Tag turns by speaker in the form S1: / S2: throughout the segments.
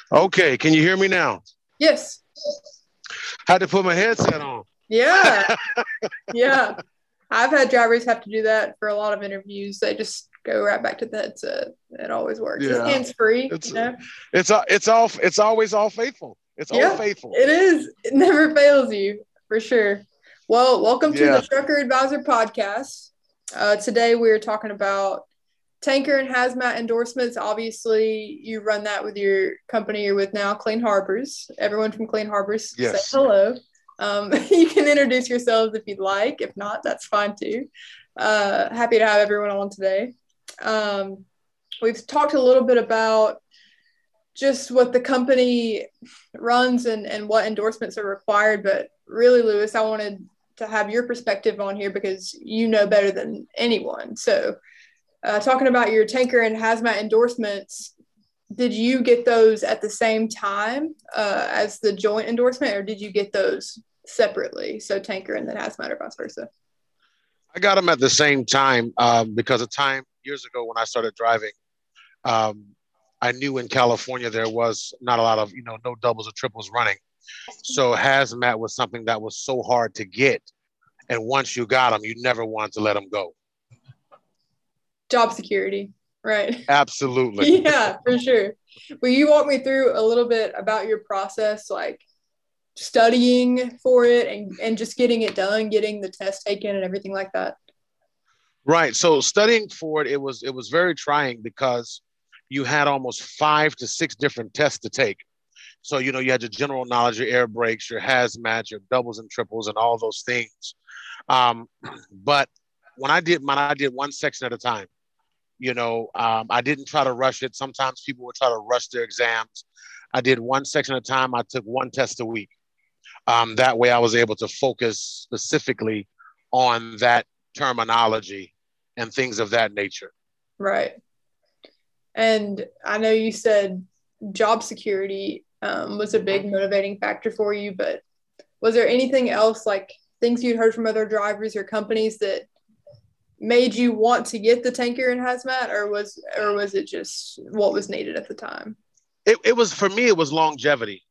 S1: Okay, can you hear me now?
S2: Yes.
S1: Had to put my headset on.
S2: Yeah. Yeah. I've had drivers have to do that for a lot of interviews. They just go right back to the headset. It always works. It's
S1: Yeah,
S2: hands free,
S1: it's it's always all faithful. It's old
S2: Yeah,
S1: faithful.
S2: it is. It never fails you for sure. Well, welcome to the
S1: Yeah.
S2: Trucker Advisor podcast. Today we're talking about tanker and hazmat endorsements. Obviously, you run that with your company you're with now, Clean Harbors. Everyone from Clean Harbors, say
S1: Yes.
S2: hello. You can introduce yourselves if you'd like. If not, that's fine too. Happy to have everyone on today. We've talked a little bit about just what the company runs and what endorsements are required. But really, Lewis, I wanted to have your perspective on here because you know better than anyone. So, talking about your tanker and hazmat endorsements, did you get those at the same time as the joint endorsement, or did you get those separately? So, tanker and then hazmat, or vice versa?
S1: I got them at the same time because a time years ago when I started driving, um, I knew in California there was not a lot of, no doubles or triples running. So hazmat was something that was so hard to get. And once you got them, you never wanted to let them go.
S2: Job security, right?
S1: Absolutely.
S2: Yeah, for sure. Will you walk me through a little bit about your process, like studying for it and just getting it done, getting the test taken and everything like that?
S1: Right. So studying for it was very trying because you had almost 5 to 6 different tests to take. So, you had your general knowledge, your air brakes, your hazmat, your doubles and triples, and all those things. Um, but when I did one section at a time. I didn't try to rush it. Sometimes people would try to rush their exams. I did one section at a time. I took one test a week. That way, I was able to focus specifically on that terminology and things of that nature.
S2: Right. And I know you said job security was a big motivating factor for you, but was there anything else, like things you'd heard from other drivers or companies, that made you want to get the tanker and hazmat, or was it just what was needed at the time?
S1: It was for me. It was longevity.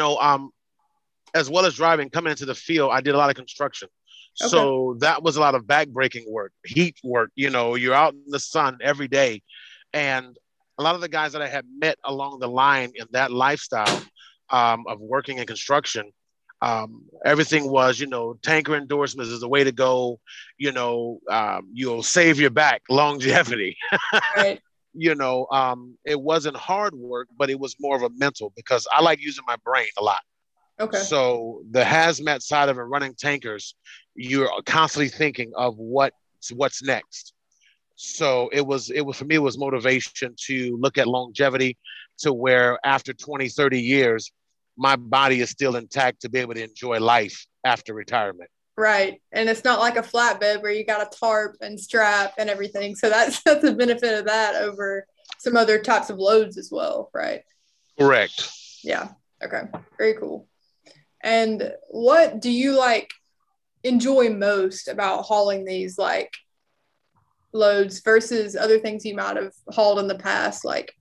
S1: As well as driving, coming into the field, I did a lot of construction.
S2: Okay.
S1: So that was a lot of back breaking work, heat work. You're out in the sun every day. And a lot of the guys that I had met along the line in that lifestyle of working in construction, everything was, tanker endorsements is the way to go. You'll save your back, longevity.
S2: Right.
S1: It wasn't hard work, but it was more of a mental because I like using my brain a lot.
S2: Okay.
S1: So the hazmat side of it, running tankers, you're constantly thinking of what's next. So it was for me, it was motivation to look at longevity to where after 20, 30 years, my body is still intact to be able to enjoy life after retirement.
S2: Right. And it's not like a flatbed where you got a tarp and strap and everything. So that's a benefit of that over some other types of loads as well. Right.
S1: Correct.
S2: Yeah. Okay. Very cool. And what do you like enjoy most about hauling these like loads versus other things you might have hauled in the past? Like,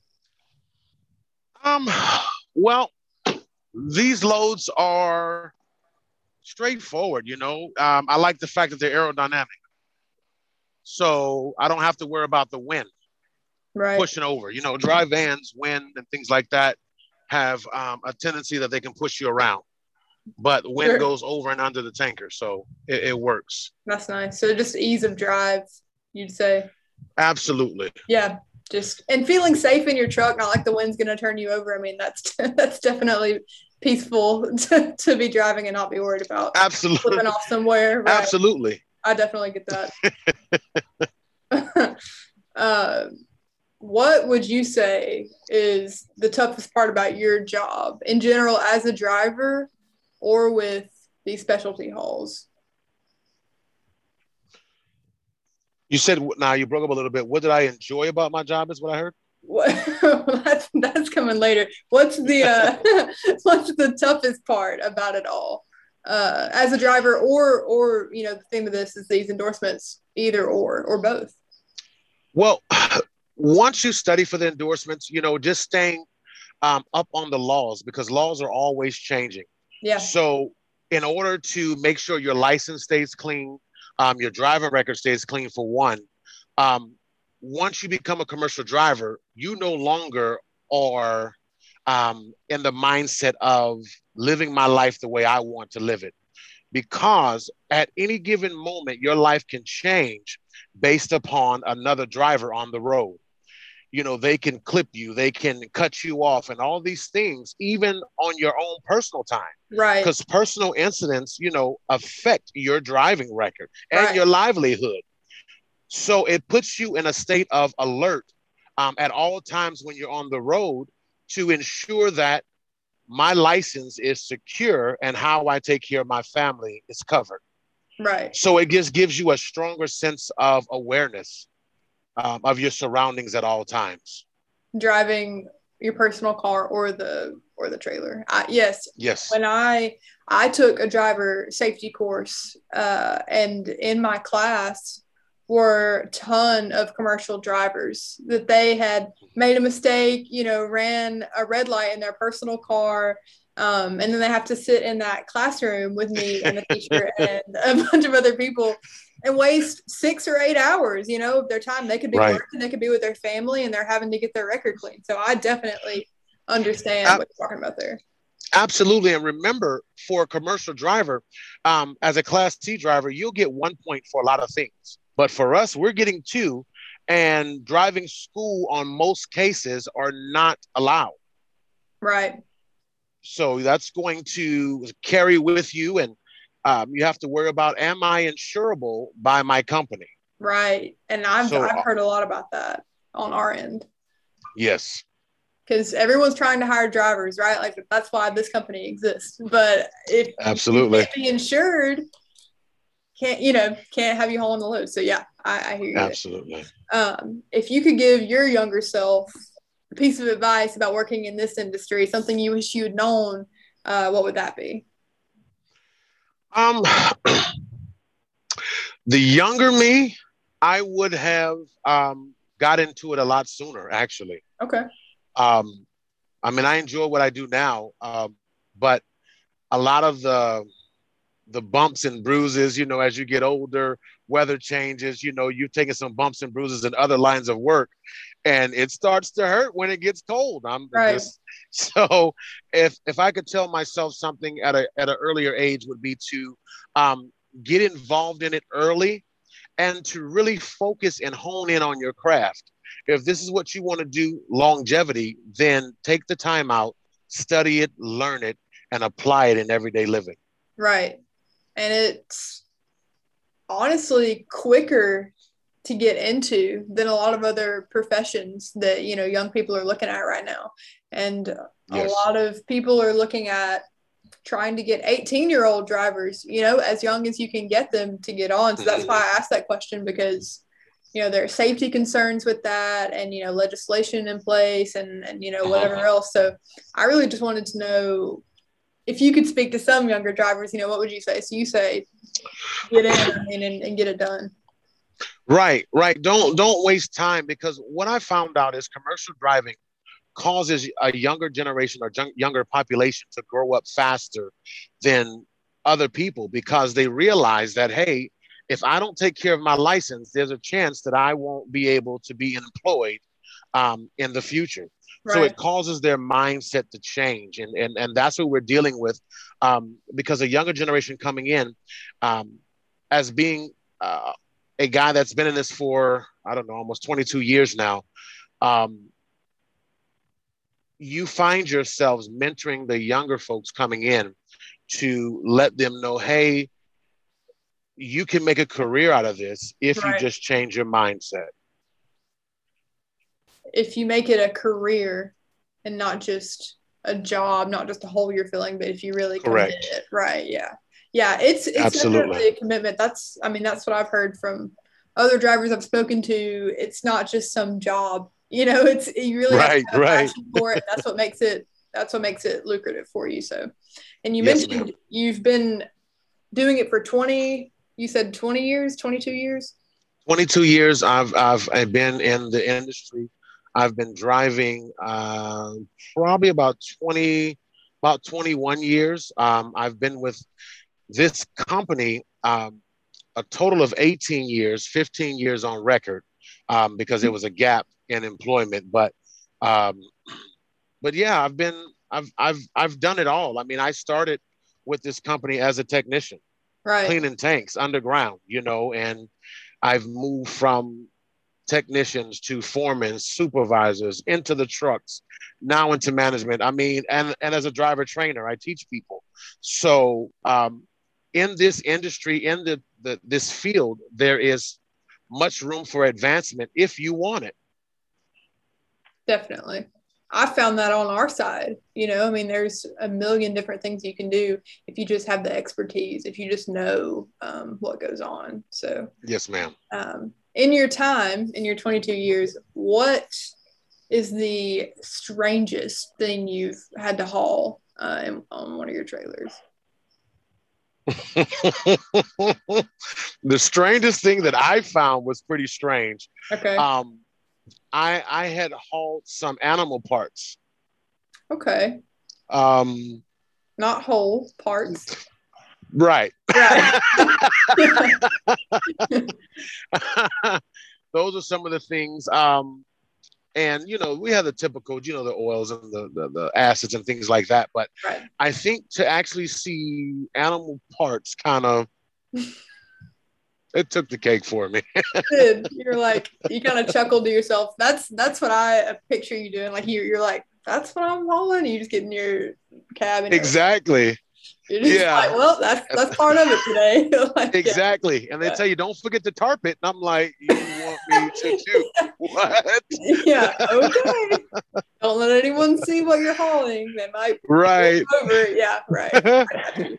S1: Um, well, these loads are straightforward. I like the fact that they're aerodynamic, so I don't have to worry about the wind
S2: right.
S1: pushing over. Dry vans, wind, and things like that have a tendency that they can push you around, but wind
S2: Sure.
S1: goes over and under the tanker, so it works.
S2: That's nice. So just ease of drive, you'd say.
S1: Absolutely.
S2: Yeah. Just and feeling safe in your truck, not like the wind's gonna turn you over. I mean, that's that's definitely peaceful to be driving and not be worried about
S1: Absolutely.
S2: flipping off somewhere. Right.
S1: Absolutely.
S2: I definitely get that. uh, what would you say is the toughest part about your job in general as a driver or with these specialty hauls?
S1: You said now you broke up a little bit. What did I enjoy about my job? Is what I heard.
S2: What that's coming later. What's the what's the toughest part about it all as a driver, or the theme of this is these endorsements, either or both.
S1: Well, once you study for the endorsements, just staying up on the laws, because laws are always changing.
S2: Yeah.
S1: So in order to make sure your license stays clean, your driving record stays clean for one, um, once you become a commercial driver, you no longer are in the mindset of living my life the way I want to live it. Because at any given moment, your life can change based upon another driver on the road. You know, they can clip you, they can cut you off, and all these things, even on your own personal time.
S2: Right.
S1: Because personal incidents, you know, affect your driving record and
S2: Right.
S1: your livelihood. So it puts you in a state of alert at all times when you're on the road to ensure that my license is secure and how I take care of my family is covered.
S2: Right.
S1: So it just gives you a stronger sense of awareness of your surroundings at all times.
S2: Driving your personal car or the trailer. Yes.
S1: Yes.
S2: When I took a driver safety course, and in my class were a ton of commercial drivers that they had made a mistake, you know, ran a red light in their personal car. And then they have to sit in that classroom with me and the teacher and a bunch of other people and waste 6 or 8 hours, you know, of their time. They could be
S1: Right.
S2: working, they could be with their family, and they're having to get their record clean. So I definitely understand what you're talking about there.
S1: Absolutely. And remember, for a commercial driver, as a Class C driver, you'll get 1 point for a lot of things. But for us, we're getting 2, and driving school on most cases are not allowed.
S2: Right.
S1: So that's going to carry with you, and you have to worry about, am I insurable by my company?
S2: Right. And I've
S1: So,
S2: heard a lot about that on our end.
S1: yes.
S2: Because everyone's trying to hire drivers, right? Like that's why this company exists. But if you
S1: Absolutely.
S2: can't be insured, can't have you hauling the load. So yeah, I hear you.
S1: Absolutely.
S2: If you could give your younger self a piece of advice about working in this industry, something you wish you had known, what would that be?
S1: The younger me, I would have got into it a lot sooner, actually.
S2: Okay.
S1: I mean, I enjoy what I do now, but a lot of the bumps and bruises, you know, as you get older, weather changes, you know, you've taken some bumps and bruises in other lines of work, and it starts to hurt when it gets cold. I'm
S2: Right.
S1: just so if I could tell myself something at an earlier age would be to get involved in it early and to really focus and hone in on your craft. If this is what you want to do, longevity, then take the time out, study it, learn it, and apply it in everyday living.
S2: Right. And it's honestly quicker to get into than a lot of other professions that, you know, young people are looking at right now. And a
S1: Yes.
S2: lot of people are looking at trying to get 18-year-old drivers, you know, as young as you can get them to get on. So that's why I asked that question, because, you know, there are safety concerns with that, and, you know, legislation in place, and you know, whatever else. So I really just wanted to know if you could speak to some younger drivers, you know, what would you say? So you say get in, I mean, and get it done.
S1: Right. Don't waste time, because what I found out is commercial driving causes a younger generation or younger population to grow up faster than other people, because they realize that, hey, if I don't take care of my license, there's a chance that I won't be able to be employed in the future.
S2: Right.
S1: So it causes their mindset to change. And that's what we're dealing with, because a younger generation coming in, as being a guy that's been in this for, I don't know, almost 22 years now, you find yourselves mentoring the younger folks coming in to let them know, hey, you can make a career out of this if you just change your mindset.
S2: If you make it a career and not just a job, not just a hole you're filling, but if you really commit it, right? Yeah. Yeah. It's definitely a commitment. That's what I've heard from other drivers I've spoken to. It's not just some job, you know, you really have to have a passion for it. That's what makes it lucrative for you. So, and you mentioned you've been doing it for 20 years, 22 years?
S1: 22 years I've been in the industry. I've been driving probably about 21 years. I've been with this company a total of 18 years, 15 years on record, because there was a gap in employment. Um, but yeah, I've done it all. I mean, I started with this company as a technician,
S2: Right.
S1: cleaning tanks underground, and I've moved from technicians to foremen, supervisors, into the trucks, now into management. I mean, and as a driver trainer, I teach people. So in this industry, in this field, there is much room for advancement if you want it.
S2: Definitely. I found that on our side. I mean, there's a million different things you can do if you just have the expertise, if you just know what goes on. So,
S1: yes, ma'am.
S2: In your time, in your 22 years, what is the strangest thing you've had to haul on one of your trailers?
S1: The strangest thing that I found was pretty strange.
S2: Okay.
S1: Um, I had hauled some animal parts.
S2: Okay.
S1: Um,
S2: Not whole parts.
S1: right.
S2: Right.
S1: Those are some of the things. And we have the typical, the oils and the acids and things like that. But
S2: right.
S1: I think to actually see animal parts kind of it took the cake for me.
S2: You're like, you kind of chuckled to yourself. That's what I picture you doing. Like you're like, that's what I'm hauling. You just get in your cab and
S1: exactly.
S2: You're just like, well, that's part of it today.
S1: Like, exactly. Yeah. And they tell you, don't forget to tarp it. And I'm like, you want me to do what?
S2: Yeah, okay. Don't let anyone see what you're hauling. They might
S1: right
S2: over it. Yeah, right.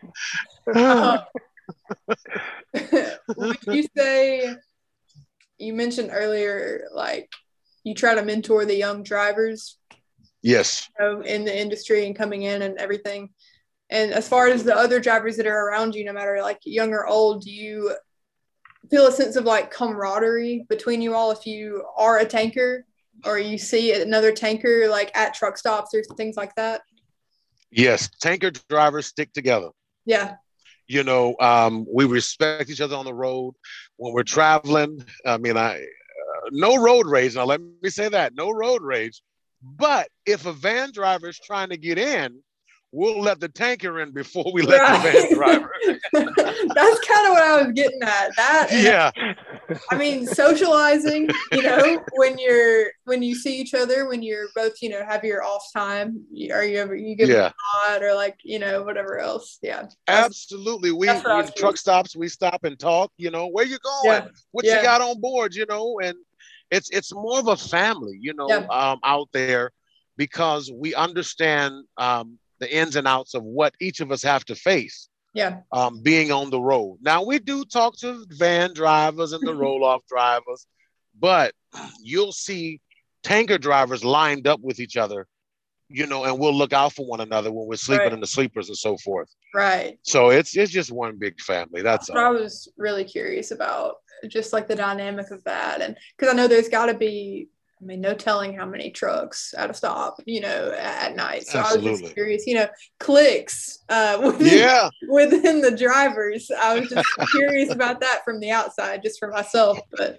S2: Would you say, you mentioned earlier, like you try to mentor the young drivers?
S1: Yes.
S2: In the industry and coming in and everything. And as far as the other drivers that are around you, no matter like young or old, do you feel a sense of like camaraderie between you all if you are a tanker or you see another tanker like at truck stops or things like that?
S1: Yes, tanker drivers stick together.
S2: Yeah.
S1: We respect each other on the road when we're traveling. I mean, no road rage. Now, let me say that, no road rage. But if a van driver is trying to get in, we'll let the tanker in before we let the van driver.
S2: That's kind of what I was getting at. That,
S1: yeah.
S2: I mean, socializing, when you see each other, when you're both, have your off time, you give a nod or like, whatever else. Yeah.
S1: Absolutely. We truck stops, we stop and talk, where you going? Yeah. What you got on board, and it's more of a family, out there, because we understand the ins and outs of what each of us have to face.
S2: Yeah.
S1: Being on the road. Now we do talk to van drivers and the roll-off drivers, but you'll see tanker drivers lined up with each other, and we'll look out for one another when we're sleeping in the sleepers and so forth.
S2: Right.
S1: So it's just one big family. That's all.
S2: I was really curious about, just like the dynamic of that. And because I know there's got to be, I mean, no telling how many trucks at a stop, at night. So absolutely. I was just curious, clicks within the drivers. I was just curious about that from the outside, just for myself. But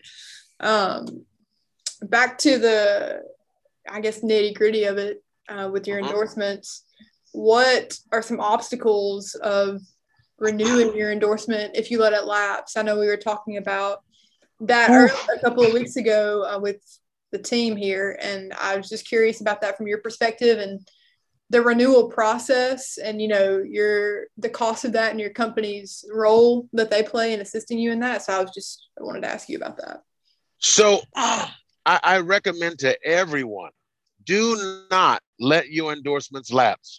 S2: back to the, I guess, nitty gritty of it with your endorsements. What are some obstacles of renewing your endorsement if you let it lapse? I know we were talking about that a couple of weeks ago with the team here, and I was just curious about that from your perspective and the renewal process and the cost of that and your company's role that they play in assisting you in that. So I wanted to ask you about that.
S1: So I recommend to everyone, do not let your endorsements lapse.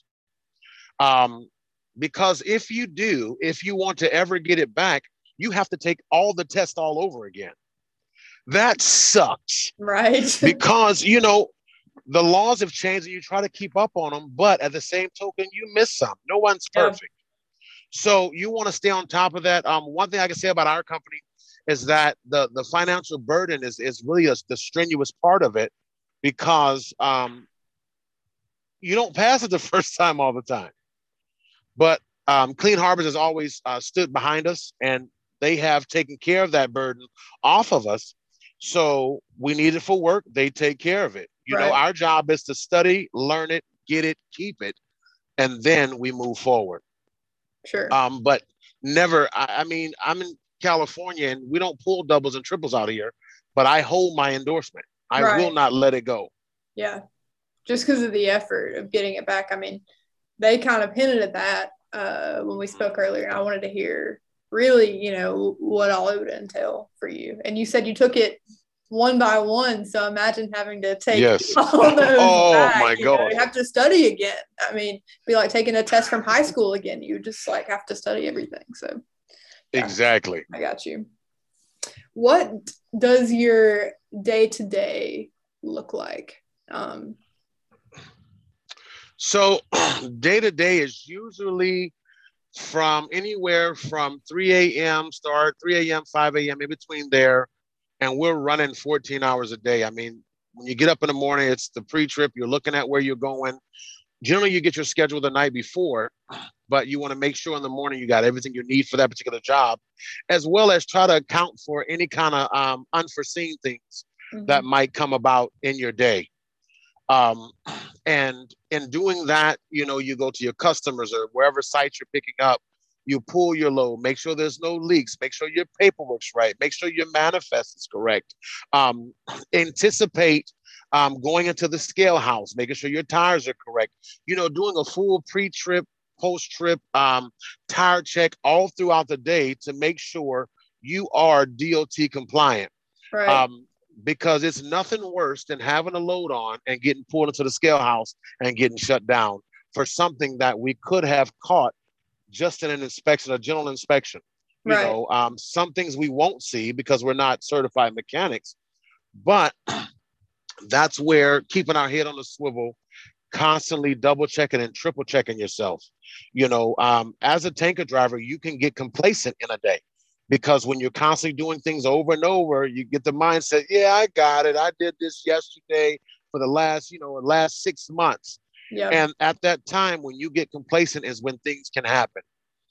S1: Because if you want to ever get it back, you have to take all the tests all over again. That sucks.
S2: Right.
S1: Because, the laws have changed and you try to keep up on them, but at the same token, you miss some. No one's perfect. So you want to stay on top of that. One thing I can say about our company is that the financial burden is really the strenuous part of it. because you don't pass it the first time all the time. But Clean Harbors has always stood behind us, and they have taken care of that burden off of us. So we need it for work. They take care of it. You know, our job is to study, learn it, get it, keep it, and then we move forward.
S2: Sure.
S1: But never, I mean, I'm in California and we don't pull doubles and triples out here, but I hold my endorsement. I will not let it go.
S2: Yeah. Just because of the effort of getting it back. I mean, they kind of hinted at that when we spoke earlier, and I wanted to hear really, you know, what all it would entail for you. And you said you took it one by one, so imagine having to take all those back.
S1: My God.
S2: You have to study again. I mean, it'd be like taking a test from high school again. You just like have to study everything. So
S1: yeah, exactly.
S2: I got you. What does your day-to-day look like?
S1: So day-to-day is usually from anywhere from 3 a.m. start, 3 a.m., 5 a.m., in between there. And we're running 14 hours a day. I mean, when you get up in the morning, it's the pre-trip. You're looking at where you're going. Generally, you get your schedule the night before, but you want to make sure in the morning you got everything you need for that particular job, as well as try to account for any kind of unforeseen things that might come about in your day. And in doing that, you know, you go to your customers or wherever site you're picking up, you pull your load, make sure there's no leaks, make sure your paperwork's right, make sure your manifest is correct. Anticipate going into the scale house, making sure your tires are correct, you know, doing a full pre-trip, post-trip tire check all throughout the day to make sure you are DOT compliant.
S2: Right.
S1: Because it's nothing worse than having a load on and getting pulled into the scale house and getting shut down for something that we could have caught just in an inspection, a general inspection. You know, some things we won't see because we're not certified mechanics, but that's where keeping our head on the swivel, constantly double checking and triple checking yourself. You know, as a tanker driver, you can get complacent in a day because when you're constantly doing things over and over, you get the mindset, yeah, I got it. I did this yesterday for the last 6 months. Yeah. And at that time, when you get complacent is when things can happen.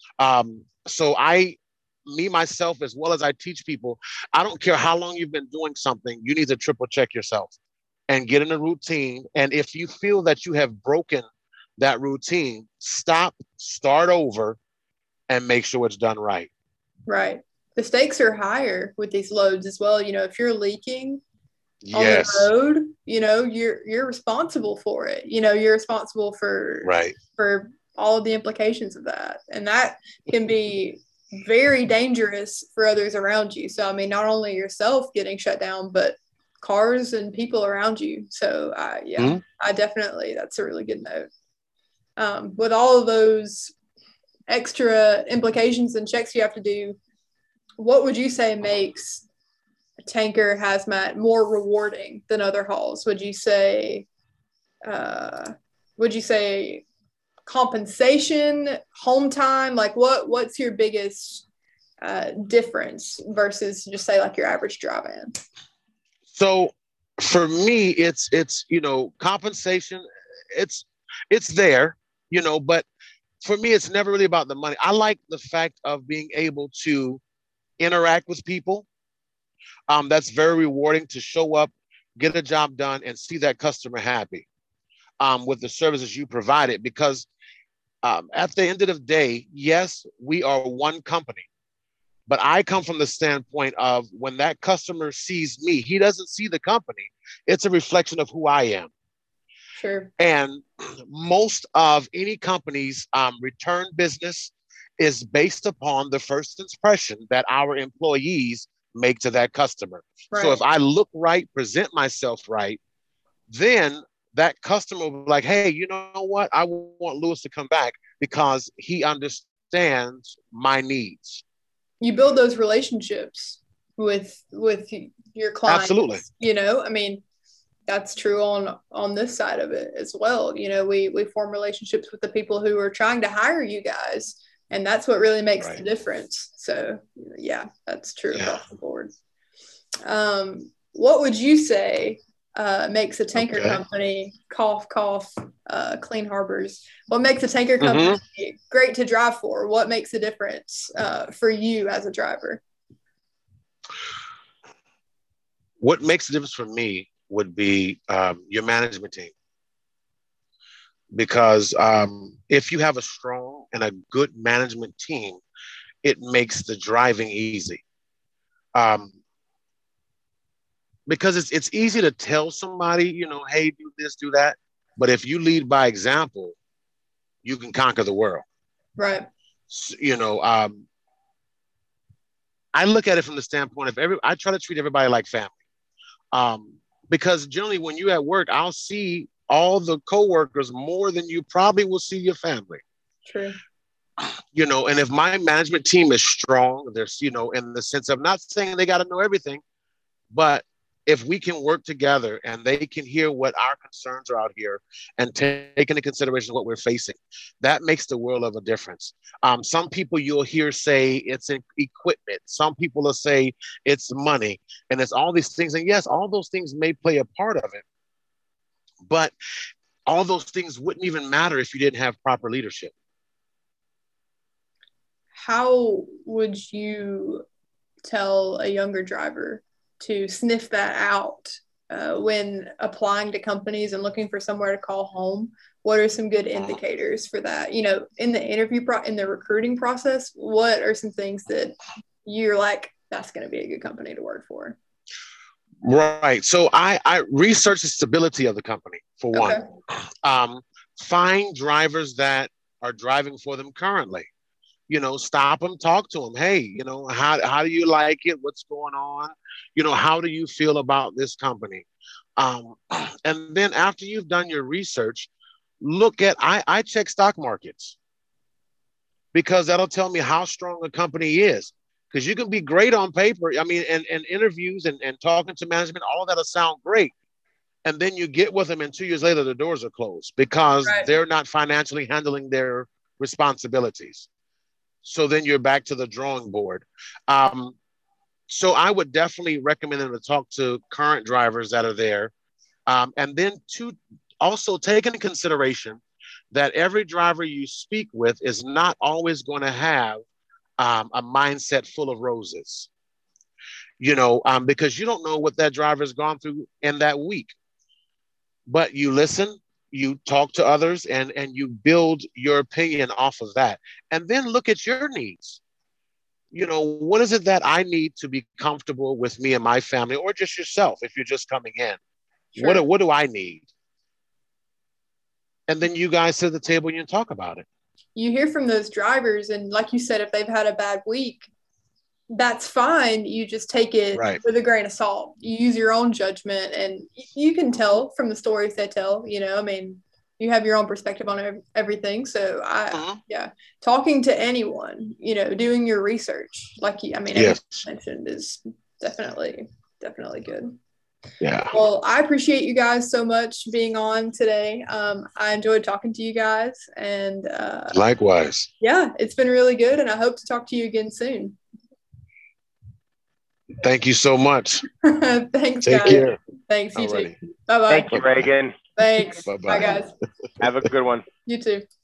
S1: So myself, as well as I teach people, I don't care how long you've been doing something, you need to triple check yourself and get in a routine. And if you feel that you have broken that routine, stop, start over, and make sure it's done right.
S2: Right. The stakes are higher with these loads as well. You know, if you're leaking on the road, you know, you're responsible for it. You know, you're responsible for all of the implications of that. And that can be very dangerous for others around you. So, I mean, not only yourself getting shut down, but cars and people around you. So, I definitely, that's a really good note. With all of those extra implications and checks you have to do, what would you say makes a tanker hazmat more rewarding than other hauls? Would you say compensation, home time? Like what's your biggest difference versus just say like your average drive-in?
S1: So for me, it's compensation. It's there, but for me, it's never really about the money. I like the fact of being able to interact with people. That's very rewarding to show up, get a job done, and see that customer happy with the services you provided. Because at the end of the day, yes, we are one company. But I come from the standpoint of when that customer sees me, he doesn't see the company. It's a reflection of who I am.
S2: Sure.
S1: And most of any company's return business is based upon the first impression that our employees make to that customer. Right. So if I look right, present myself right, then that customer will be like, hey, you know what? I want Lewis to come back because he understands my needs.
S2: You build those relationships with your clients.
S1: Absolutely.
S2: I mean, that's true on this side of it as well. We form relationships with the people who are trying to hire you guys, and that's what really makes the difference. So yeah, that's true across the board. What would you say makes a tanker company, cough, cough, Clean Harbors. What makes a tanker company great to drive for? What makes a difference for you as a driver?
S1: What makes a difference for me would be your management team. Because if you have a strong and a good management team, it makes the driving easy. Because it's easy to tell somebody, you know, hey, do this, do that. But if you lead by example, you can conquer the world.
S2: Right.
S1: So, you know, I look at it from the standpoint of I try to treat everybody like family. Because generally when you're at work, I'll see all the coworkers more than you probably will see your family.
S2: True.
S1: You know, and if my management team is strong, there's, you know, in the sense of not saying they got to know everything, but if we can work together and they can hear what our concerns are out here and take into consideration what we're facing, that makes the world of a difference. Some people you'll hear say it's equipment. Some people will say it's money, and it's all these things. And yes, all those things may play a part of it, but all those things wouldn't even matter if you didn't have proper leadership.
S2: How would you tell a younger driver to sniff that out when applying to companies and looking for somewhere to call home? What are some good indicators for that? You know, in the in the recruiting process, what are some things that you're like, that's going to be a good company to work for?
S1: Right. So I research the stability of the company, for one. Find drivers that are driving for them currently. You know, stop them, talk to them. Hey, you know, how do you like it? What's going on? You know, how do you feel about this company? And then after you've done your research, look at, I check stock markets, because that'll tell me how strong a company is. Because you can be great on paper. I mean, and interviews and talking to management, all of that'll sound great. And then you get with them and 2 years later, the doors are closed because they're not financially handling their responsibilities. So then you're back to the drawing board. So I would definitely recommend them to talk to current drivers that are there. And then to also take into consideration that every driver you speak with is not always going to have a mindset full of roses, you know, because you don't know what that driver has gone through in that week. But you listen, you talk to others, and you build your opinion off of that. And then look at your needs. You know, what is it that I need to be comfortable with me and my family, or just yourself if you're just coming in? Sure. What do I need? And then you guys sit at the table and you talk about it.
S2: You hear from those drivers, and like you said, if they've had a bad week, that's fine. You just take it with a grain of salt. You use your own judgment, and you can tell from the stories they tell, you know, I mean, you have your own perspective on everything. So talking to anyone, you know, doing your research, like everything you mentioned is definitely good.
S1: Yeah.
S2: Well, I appreciate you guys so much being on today. I enjoyed talking to you guys, and
S1: likewise.
S2: Yeah, it's been really good, and I hope to talk to you again soon.
S1: Thank you so much.
S2: Thanks,
S1: Take
S2: guys.
S1: care.
S2: Thanks, you too. Bye-bye.
S3: Thank you, Reagan.
S2: Thanks.
S1: Bye-bye.
S2: Bye, guys.
S3: Have a good one.
S2: You too.